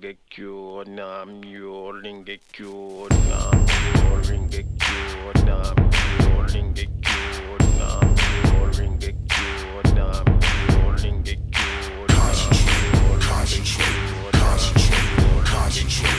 Ringekyo Namyo Ringekyo Namyo Ringekyo Namyo Ringekyo Namyo Ringekyo Namyo Ringekyo. Concentrate, concentrate, concentrate,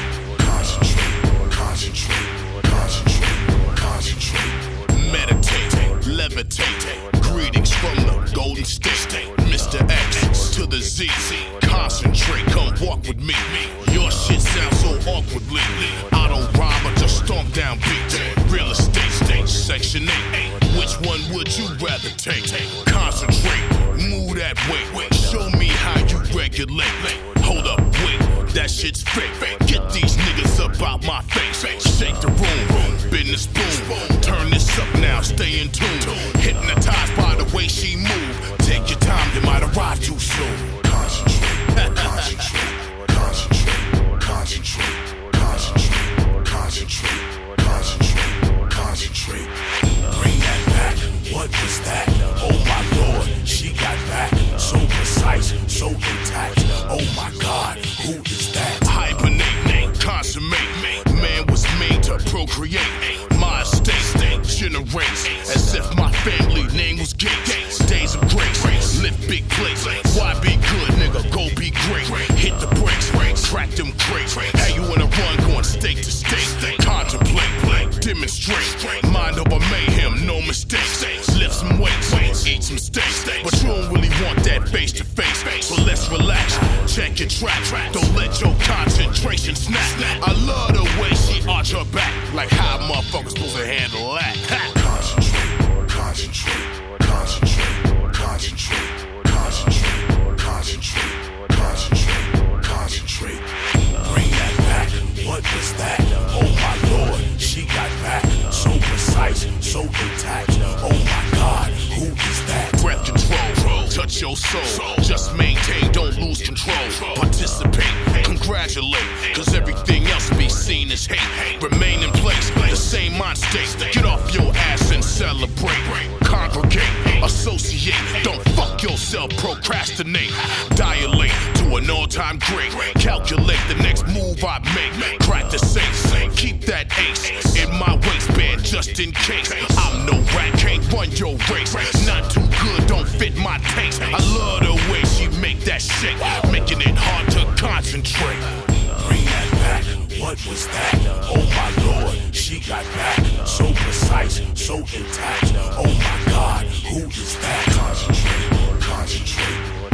concentrate, concentrate, concentrate. Meditate, levitate. Greetings from the Golden State. Mr. X to the Z. Concentrate, come walk with me. Your shit sounds so awkwardly. I don't rhyme, I just stomp down beat. Real estate state, section 8. Which one would you rather take? Concentrate, move that way. Show me how you regulate. Hold up, wait, that shit's fake. Get these niggas up out my face. Shake the room, business boom. Turn this up now, stay in tune. Hypnotized by the way she move. Take your time, you might arrive too soon. Concentrate, concentrate, concentrate, concentrate, concentrate, concentrate, concentrate, concentrate. Bring that back, what was that? Oh my lord, she got back. So precise, so intact. Oh my god, who is that? Hibernate, consummate. Man was made to procreate. My estate generates as if my family name was Gates. Days of grace, lift big plates. Why be good, nigga? Go be great. Hit the brakes, crack them crates. How you wanna run, going state to state? Contemplate, demonstrate. Mind over mayhem, no mistakes. Lift some weights, eat some steaks. But you don't really want that face to face. So let's relax, check your track. Don't let your concentration snap. I love the way she arch her back. Like how motherfuckers supposed to handle that? Concentrate, concentrate, concentrate, concentrate, concentrate, concentrate, concentrate, concentrate. Bring that back, what was that? Oh my lord, she got back. So precise, so intact. Oh my god, who is that? Breath control, touch your soul. Just maintain, don't lose control. Participate, congratulate. Cause everything else be seen as hate. Remain in place, the same mind state. Get off your ass and celebrate. Congregate, associate. Don't fuck yourself, procrastinate. Dilate to an all-time great. Calculate the next move I make. Crack the safe, keep that ace in my waistband just in case. I'm no rat, can't run your race. Not too good, don't fit my taste. I love the way she make that shake, making it hard to concentrate. Bring that back, what was that? Oh my lord, she got back. So precise, so intact. Oh my god, who is that? Concentrate, concentrate.